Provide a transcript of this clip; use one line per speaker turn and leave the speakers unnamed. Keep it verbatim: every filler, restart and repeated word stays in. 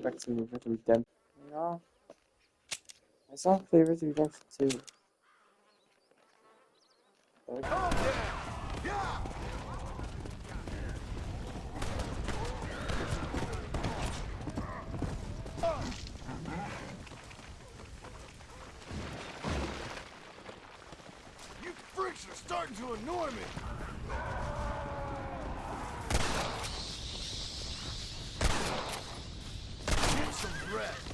back to Red Dead Redemption. Yeah. I saw play Red Dead Redemption too. Like,
You freaks are starting to annoy me. Get some rest.